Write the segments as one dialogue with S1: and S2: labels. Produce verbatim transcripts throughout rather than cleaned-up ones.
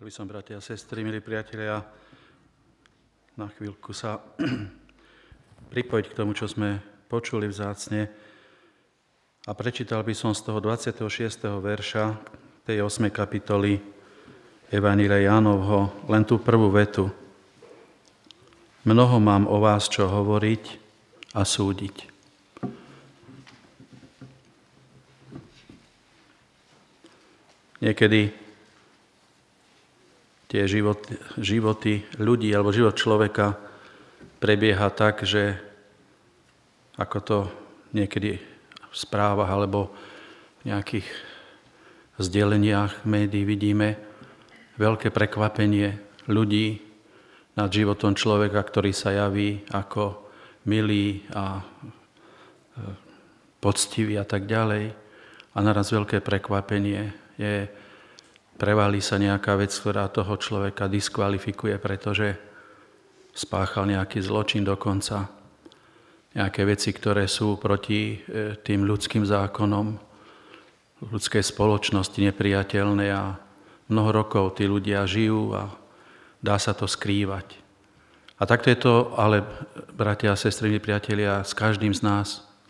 S1: Chcel by som, bratia a sestry, milí priatelia, na chvíľku sa pripojiť k tomu, čo sme počuli vzácne, a prečítal by som z toho dvadsiateho šiesteho verša tej ôsmej kapitoly Evanjelia Jánovho len tú prvú vetu. Mnoho mám o vás čo hovoriť a súdiť. Niekedy tie životy, životy ľudí alebo život človeka prebieha tak, že ako to niekedy v správach alebo v nejakých vzdeleniach médií vidíme, veľké prekvapenie ľudí nad životom človeka, ktorý sa javí ako milý a poctivý a tak ďalej. A naraz veľké prekvapenie je, prevalí sa nejaká vec, ktorá toho človeka diskvalifikuje, pretože spáchal nejaký zločin dokonca. Nejaké veci, ktoré sú proti tým ľudským zákonom, ľudskej spoločnosti nepriateľné, a mnoho rokov tí ľudia žijú a dá sa to skrývať. A takto je to, ale bratia a sestry, priatelia, s každým z nás.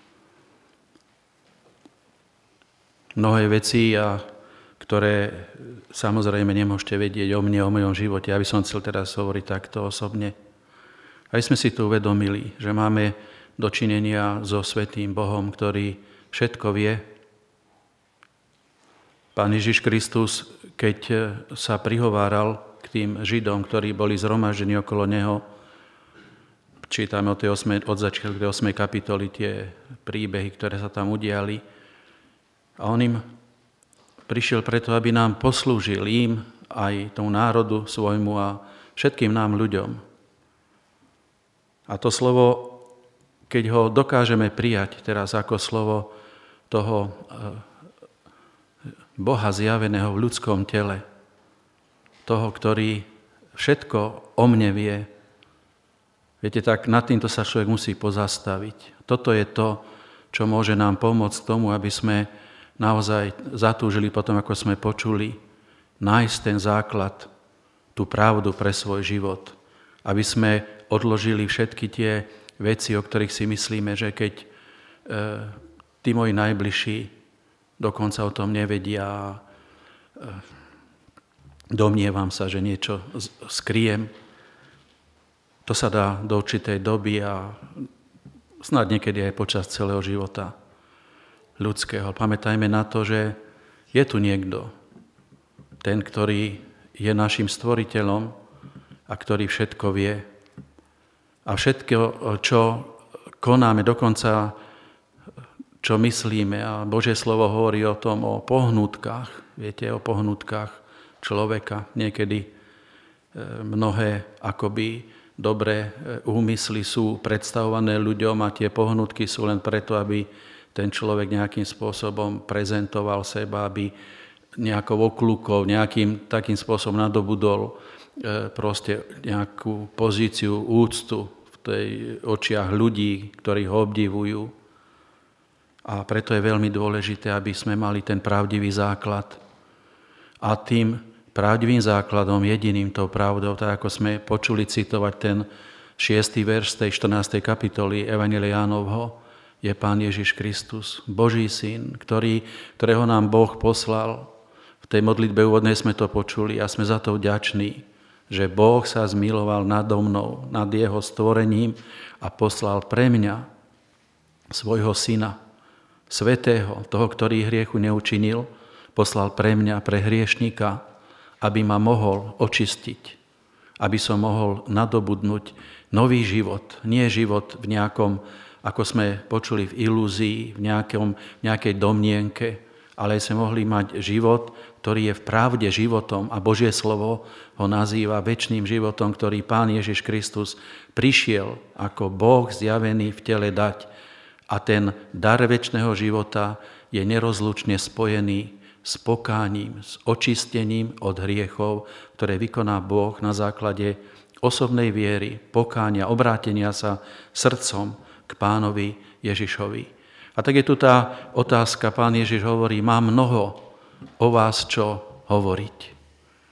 S1: Mnohé veci, a ktoré samozrejme nemôžete vedieť o mne, o mojom živote. Ja by som chcel teraz hovoriť takto osobne. Aby sme si tu uvedomili, že máme dočinenia so svätým Bohom, ktorý všetko vie. Pán Ježiš Kristus, keď sa prihováral k tým Židom, ktorí boli zhromaždení okolo neho, čítame od, tej osmej, od začiatku tej ôsmej kapitoly tie príbehy, ktoré sa tam udiali, a on im prišiel preto, aby nám poslúžil, im aj tomu národu svojmu a všetkým nám ľuďom. A to slovo, keď ho dokážeme prijať teraz ako slovo toho Boha zjaveného v ľudskom tele, toho, ktorý všetko o mne vie, viete, tak nad týmto sa človek musí pozastaviť. Toto je to, čo môže nám pomôcť k tomu, aby sme naozaj zatúžili potom, ako sme počuli, nájsť ten základ, tú pravdu pre svoj život. Aby sme odložili všetky tie veci, o ktorých si myslíme, že keď e, tí moji najbližší dokonca o tom nevedia, e, domnievam sa, že niečo skryjem, to sa dá do určitej doby a snad niekedy aj počas celého života ľudského. Pamätajme na to, že je tu niekto, ten, ktorý je našim stvoriteľom a ktorý všetko vie. A všetko, čo konáme, dokonca čo myslíme, a Božie slovo hovorí o tom, o pohnutkách, viete, o pohnutkách človeka. Niekedy mnohé akoby dobré úmysly sú predstavované ľuďom a tie pohnutky sú len preto, aby ten človek nejakým spôsobom prezentoval seba, aby nejakou oklúkou, nejakým takým spôsobom nadobudol e, proste nejakú pozíciu, úctu v tej očiach ľudí, ktorí ho obdivujú. A preto je veľmi dôležité, aby sme mali ten pravdivý základ. A tým pravdivým základom, jediným tou pravdou, tak ako sme počuli citovať ten šiestý verš z tej štrnástej kapitoly Evanjelia Jánovho, je Pán Ježiš Kristus, Boží syn, ktorý, ktorého nám Boh poslal. V tej modlitbe úvodnej sme to počuli a sme za to vďační, že Boh sa zmiloval nado mnou, nad jeho stvorením a poslal pre mňa svojho syna, svätého, toho, ktorý hriechu neučinil, poslal pre mňa, pre hriešnika, aby ma mohol očistiť, aby som mohol nadobudnúť nový život, nie život v nejakom, ako sme počuli, v ilúzii, v nejakom, nejakej domnienke, ale sme mohli mať život, ktorý je v pravde životom, a Božie slovo ho nazýva večným životom, ktorý Pán Ježiš Kristus prišiel ako Boh zjavený v tele dať. A ten dar večného života je nerozlučne spojený s pokáním, s očistením od hriechov, ktoré vykoná Boh na základe osobnej viery, pokánia, obrátenia sa srdcom k Pánovi Ježišovi. A tak je tu tá otázka, Pán Ježiš hovorí, mám mnoho o vás čo hovoriť.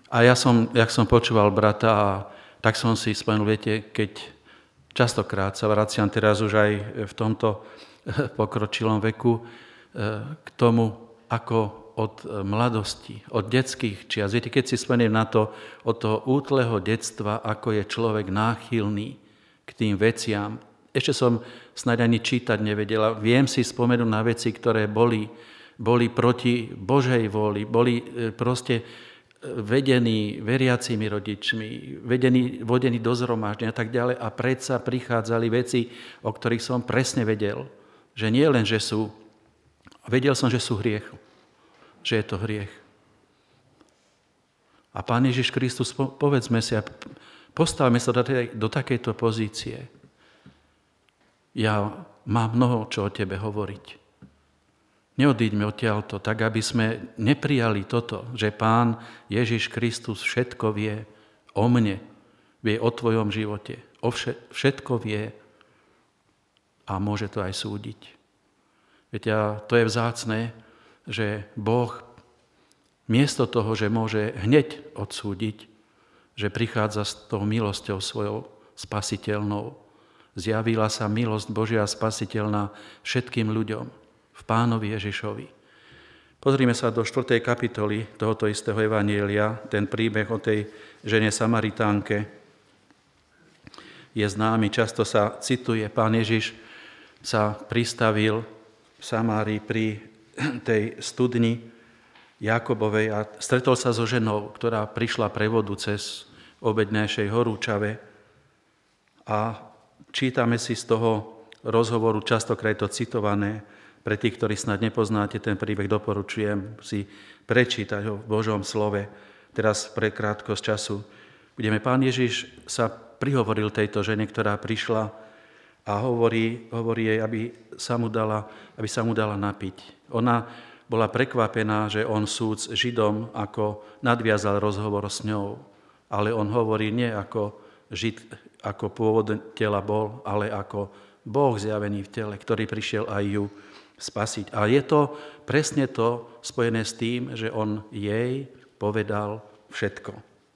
S1: A ja som, jak som počúval brata, a tak som si spomenul, viete, keď častokrát sa vraciam teraz už aj v tomto pokročilom veku k tomu, ako od mladosti, od detských čias. Viete, keď si spomeniem na to, od toho útleho detstva, ako je človek náchylný k tým veciam. Ešte som snáď ani čítať nevedela. Viem si spomenúť na veci, ktoré boli, boli proti Božej vôli, boli proste vedení veriacimi rodičmi, vedení, vodení do zhromaždenia a tak ďalej. A predsa prichádzali veci, o ktorých som presne vedel, že nie len, že sú, vedel som, že sú hriech, že je to hriech. A Pán Ježiš Kristus, povedzme si a postavme sa do, tej, do takejto pozície. Ja mám mnoho, čo o tebe hovoriť. Neodíďme odtiaľto, tak aby sme neprijali toto, že Pán Ježiš Kristus všetko vie o mne, vie o tvojom živote, o všetko vie a môže to aj súdiť. Viete, a to je vzácne, že Boh miesto toho, že môže hneď odsúdiť, že prichádza s tou milosťou svojou spasiteľnou. Zjavila sa milosť Božia spasiteľná všetkým ľuďom v Pánovi Ježišovi. Pozrime sa do štvrtej kapitoly tohoto istého evanjelia, ten príbeh o tej žene Samaritánke je známy, často sa cituje. Pán Ježiš sa pristavil v Samárii pri tej studni Jakobovej a stretol sa so ženou, ktorá prišla pre vodu cez obednejšej horúčave. A čítame si z toho rozhovoru, častokrát je to citované, pre tých, ktorí snad nepoznáte ten príbeh, doporučujem si prečítať ho v Božom slove. Teraz pre krátkosť času budeme. Pán Ježiš sa prihovoril tejto žene, ktorá prišla a hovorí, hovorí jej, aby sa mu dala, aby sa mu dala napiť. Ona bola prekvapená, že on súc Židom ako nadviazal rozhovor s ňou, ale on hovorí nie ako Žid, ako pôvod tela bol, ale ako Boh zjavený v tele, ktorý prišiel aj ju spasiť. A je to presne to spojené s tým, že on jej povedal všetko.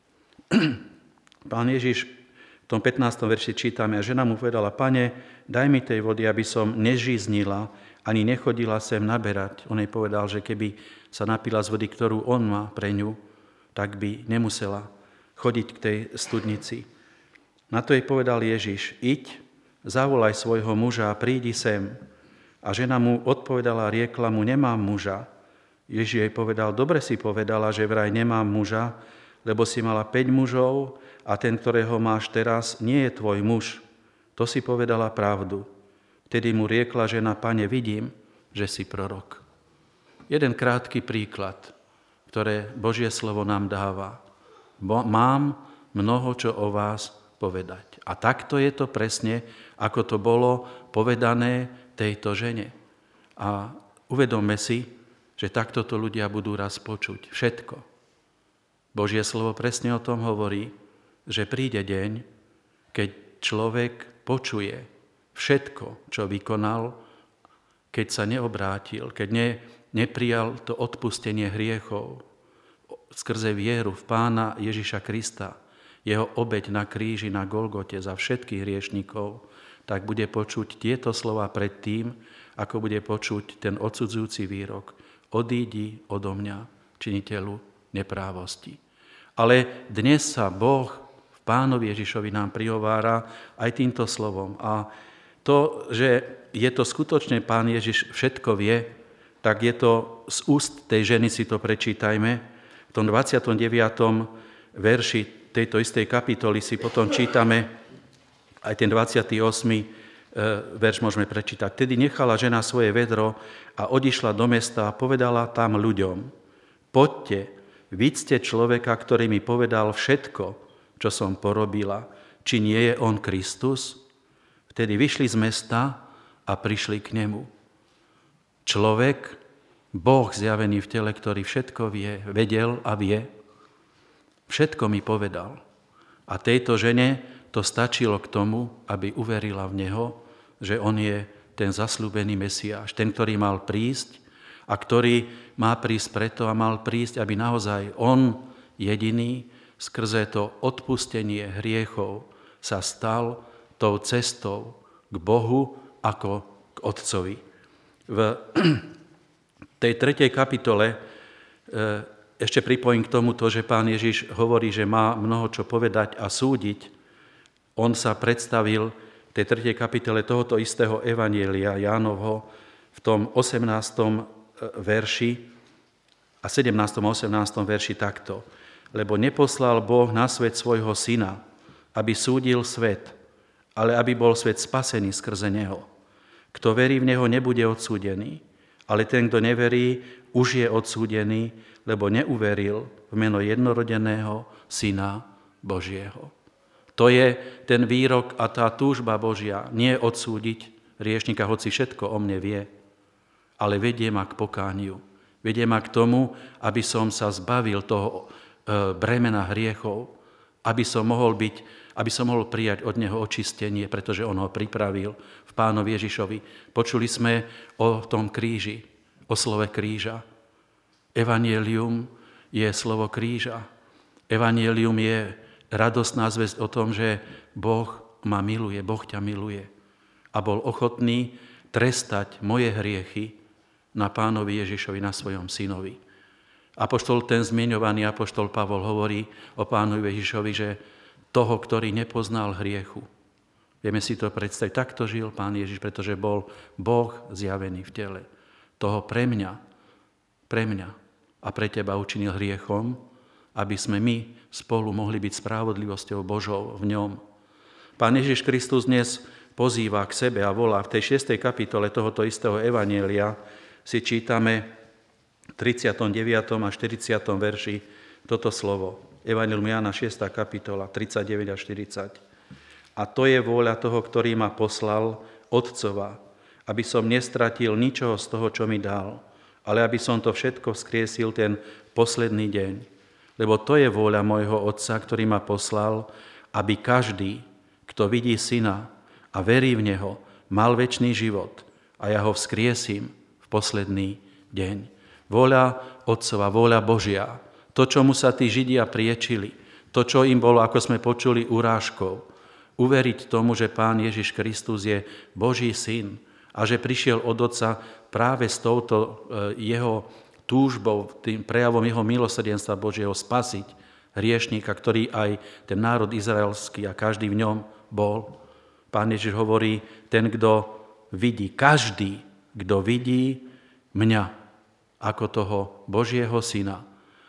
S1: Pán Ježiš v tom pätnástom verši čítame, a žena mu povedala: Pane, daj mi tej vody, aby som nežíznila, ani nechodila sem naberať. On jej povedal, že keby sa napila z vody, ktorú on má pre ňu, tak by nemusela chodiť k tej studnici. Na to jej povedal Ježiš: Iď, zavolaj svojho muža a prídi sem. A žena mu odpovedala a riekla mu: Nemám muža. Ježiš jej povedal: Dobre si povedala, že vraj nemám muža, lebo si mala päť mužov a ten, ktorého máš teraz, nie je tvoj muž. To si povedala pravdu. Vtedy mu riekla žena: Pane, vidím, že si prorok. Jeden krátky príklad, ktoré Božie slovo nám dáva. Mám mnoho, čo o vás povedať. A takto je to presne, ako to bolo povedané tejto žene. A uvedomme si, že takto to ľudia budú raz počuť. Všetko. Božie slovo presne o tom hovorí, že príde deň, keď človek počuje všetko, čo vykonal, keď sa neobrátil, keď ne, neprijal to odpustenie hriechov skrze vieru v Pána Ježiša Krista, jeho obeť na kríži na Golgote za všetkých hriešnikov, tak bude počuť tieto slova pred tým, ako bude počuť ten odsudzujúci výrok: Odídi odo mňa, činiteľu neprávosti. Ale dnes sa Boh v Pánovi Ježišovi nám prihovára aj týmto slovom. A to, že je to skutočne Pán Ježiš všetko vie, tak je to z úst tej ženy, si to prečítajme. V tom dvadsiatom deviatom verši tejto istej kapitoly si potom čítame aj ten dvadsiaty ôsmy verš môžeme prečítať. Tedy nechala žena svoje vedro a odišla do mesta a povedala tam ľuďom: Poďte, vidzte človeka, ktorý mi povedal všetko, čo som porobila. Či nie je on Kristus? Vtedy vyšli z mesta a prišli k nemu. Človek, Boh zjavený v tele, ktorý všetko vie, vedel a vie, všetko mi povedal. A tejto žene to stačilo k tomu, aby uverila v Neho, že On je ten zasľúbený Mesiáš, ten, ktorý mal prísť a ktorý má prísť preto a mal prísť, aby naozaj On jediný skrze to odpustenie hriechov sa stal tou cestou k Bohu ako k Otcovi. V tej tretej kapitole ešte pripojím k tomu to, že Pán Ježiš hovorí, že má mnoho čo povedať a súdiť. On sa predstavil v tej tretej kapitole tohoto istého evanjelia Jánovho v tom osemnástom verši a sedemnástom a osemnástom verši takto. Lebo neposlal Boh na svet svojho syna, aby súdil svet, ale aby bol svet spasený skrze neho. Kto verí v neho, nebude odsúdený, ale ten, kto neverí, už je odsúdený, lebo neuveril v meno jednorodeného Syna Božieho. To je ten výrok a tá túžba Božia, nie odsúdiť hriešnika, hoci všetko o mne vie, ale vedie ma k pokániu. Vedie ma k tomu, aby som sa zbavil toho bremena hriechov, aby som mohol byť, aby som mohol prijať od neho očistenie, pretože on ho pripravil v Pánovi Ježišovi. Počuli sme o tom kríži, o slove kríža. Evangelium je slovo kríža. Evangelium je radostná zvesť o tom, že Boh ma miluje, Boh ťa miluje. A bol ochotný trestať moje hriechy na Pánovi Ježišovi, na svojom synovi. Apoštol, ten zmieňovaný apoštol Pavol hovorí o Pánovi Ježišovi, že toho, ktorý nepoznal hriechu. Vieme si to predstaviť. Takto žil Pán Ježiš, pretože bol Boh zjavený v tele. Toho pre mňa, pre mňa a pre teba učinil hriechom, aby sme my spolu mohli byť spravodlivosťou Božou v ňom. Pán Ježiš Kristus dnes pozýva k sebe a volá. V tej šiestej kapitole tohoto istého evanjelia si čítame v tridsiatom deviatom a štyridsiatom verši toto slovo. Evangelium Jána šiesta kapitola, tridsaťdeväť a štyridsať. A to je vôľa toho, ktorý ma poslal, Otcova, aby som nestratil ničoho z toho, čo mi dal, ale aby som to všetko vzkriesil ten posledný deň. Lebo to je vôľa môjho Otca, ktorý ma poslal, aby každý, kto vidí Syna a verí v Neho, mal večný život a ja ho vzkriesím v posledný deň. Vôľa Otcova, vôľa Božia, to, čomu sa tí Židia priečili, to, čo im bolo, ako sme počuli, urážkou, uveriť tomu, že Pán Ježiš Kristus je Boží syn a že prišiel od Otca práve s touto jeho túžbou, tým prejavom jeho milosrdenstva Božieho spasiť hriešníka, ktorý aj ten národ izraelský a každý v ňom bol. Pán Ježiš hovorí, ten, kto vidí, každý, kto vidí mňa ako toho Božieho syna.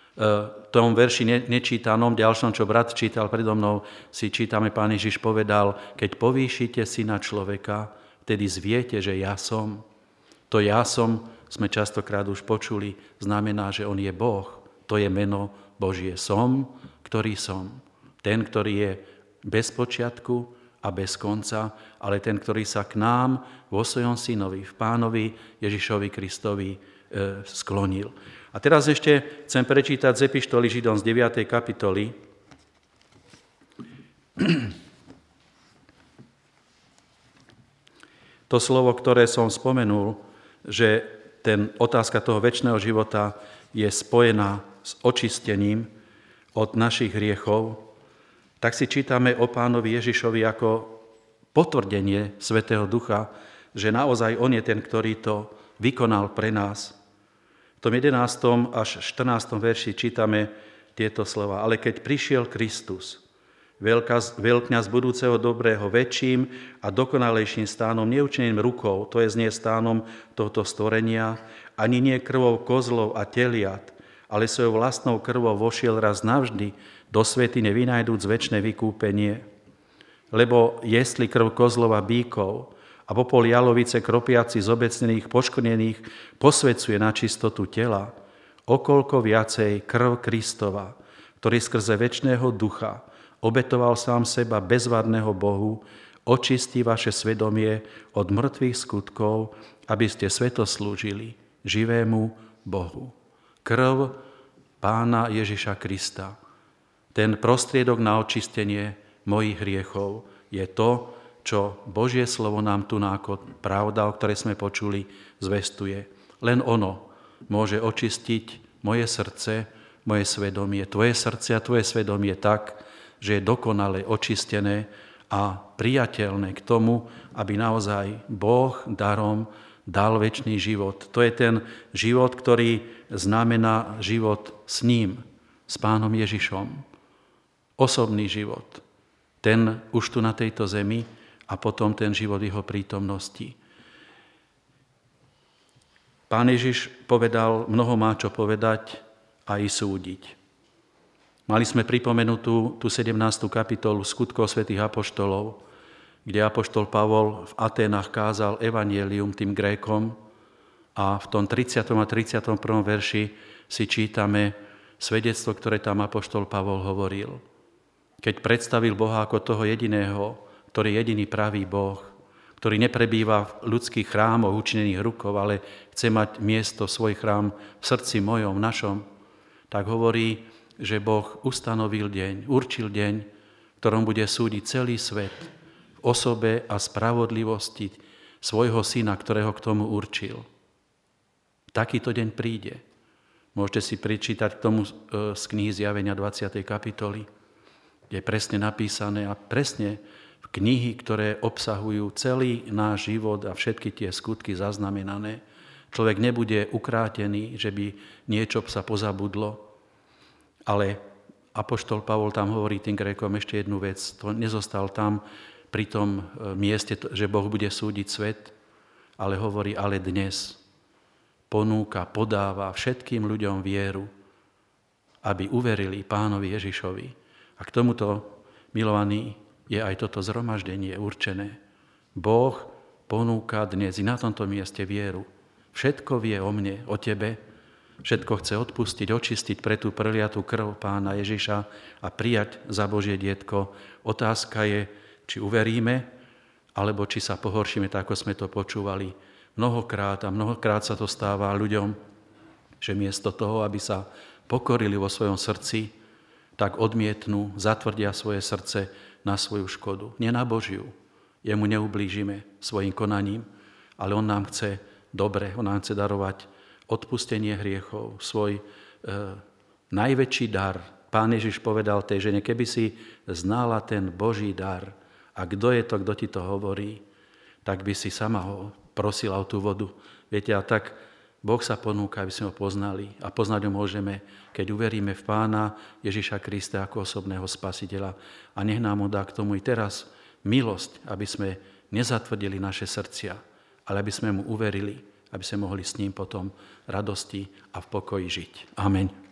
S1: V tom verši nečítanom, ďalšom, čo brat čítal predo mnou, si čítame, Pán Ježiš povedal, keď povýšite Syna človeka, vtedy zviete, že ja som. To ja som, sme častokrát už počuli, znamená, že on je Boh. To je meno Božie. Som, ktorý som. Ten, ktorý je bez počiatku a bez konca, ale ten, ktorý sa k nám vo svojom synovi, v Pánovi Ježišovi Kristovi e, sklonil. A teraz ešte chcem prečítať z epištoly Židom z deviatej kapitoly. To slovo, ktoré som spomenul, že ten otázka toho večného života je spojená s očistením od našich hriechov, tak si čítame o Pánovi Ježišovi ako potvrdenie Svätého Ducha, že naozaj on je ten, ktorý to vykonal pre nás. V tom jedenástom až štrnástom verši čítame tieto slova. Ale keď prišiel Kristus, veľkňaz budúceho dobrého, väčším a dokonalejším stánom, neučeným rukou, to je nie stánom tohto stvorenia, ani nie krvou kozlov a teliat, ale svojou vlastnou krvou vošiel raz navždy do svätyne, vynajdúc večné vykúpenie. Lebo jestli krv kozlov a bíkov a popol jalovice kropiaci z obecnených poškvrnených posvedzuje na čistotu tela, okoľko viacej krv Kristova, ktorý skrze večného ducha obetoval sám seba bezvadného Bohu, očistí vaše svedomie od mŕtvych skutkov, aby ste sveto slúžili živému Bohu. Krv Pána Ježiša Krista, ten prostriedok na očistenie mojich hriechov, je to, čo Božie slovo nám tu ako pravda, o ktorej sme počuli, zvestuje. Len ono môže očistiť moje srdce moje svedomie, tvoje srdce a tvoje svedomie tak, že je dokonale očistené a priateľné k tomu, aby naozaj Boh darom dal večný život. To je ten život, ktorý znamená život s ním, s Pánom Ježišom. Osobný život. Ten už tu na tejto zemi a potom ten život jeho prítomnosti. Pán Ježiš povedal, mnoho má čo povedať a i súdiť. Mali sme pripomenutú tú sedemnástu kapitolu Skutkov svätých apoštolov, kde apoštol Pavol v Aténach kázal evanjelium tým Grékom a v tom tridsiatom a tridsiatom prvom verši si čítame svedectvo, ktoré tam apoštol Pavol hovoril. Keď predstavil Boha ako toho jediného, ktorý je jediný pravý Boh, ktorý neprebýva v ľudských chrámoch učinených rukou, ale chce mať miesto, svoj chrám v srdci mojom, našom, tak hovorí, že Boh ustanovil deň, určil deň, v ktorom bude súdiť celý svet v osobe a spravodlivosti svojho syna, ktorého k tomu určil. Takýto deň príde. Môžete si prečítať k tomu z knihy Zjavenia dvadsiatej kapitoly, kde je presne napísané a presne v knihy, ktoré obsahujú celý náš život a všetky tie skutky zaznamenané. Človek nebude ukrátený, že by niečo sa pozabudlo, ale apoštol Pavol tam hovorí tým Grékom ešte jednu vec. To nezostal tam pri tom mieste, že Boh bude súdiť svet, ale hovorí, ale dnes ponúka, podáva všetkým ľuďom vieru, aby uverili Pánovi Ježišovi. A k tomuto, milovaní, je aj toto zhromaždenie určené. Boh ponúka dnes i na tomto mieste vieru. Všetko vie o mne, o tebe, všetko chce odpustiť, očistiť pre tú preliatú krv Pána Ježiša a prijať za Božie dietko. Otázka je, či uveríme, alebo či sa pohoršíme, tak ako sme to počúvali mnohokrát. A mnohokrát sa to stáva ľuďom, že miesto toho, aby sa pokorili vo svojom srdci, tak odmietnú, zatvrdia svoje srdce na svoju škodu. Nie na Božiu. Jemu neublížime svojim konaním, ale on nám chce dobre, on nám chce darovať odpustenie hriechov, svoj e, najväčší dar. Pán Ježiš povedal tej žene, keby si znala ten Boží dar, a kto je to, kto ti to hovorí, tak by si sama ho prosila o tú vodu. Viete, a tak Boh sa ponúka, aby sme ho poznali. A poznať ho môžeme, keď uveríme v Pána Ježiša Krista ako osobného spasiteľa. A nech nám ho dá k tomu i teraz milosť, aby sme nezatvrdili naše srdcia, ale aby sme mu uverili, aby sme mohli s ním potom v radosti a v pokoji žiť. Amen.